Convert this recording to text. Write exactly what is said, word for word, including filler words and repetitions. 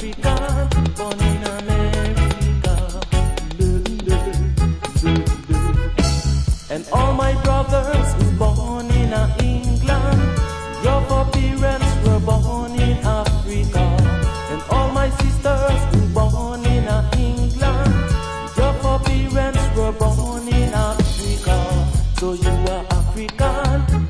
African, born in America. And all my brothers who born in England, your four parents were born in Africa. And all my sisters who born in England, your four parents were born in Africa. So you are African.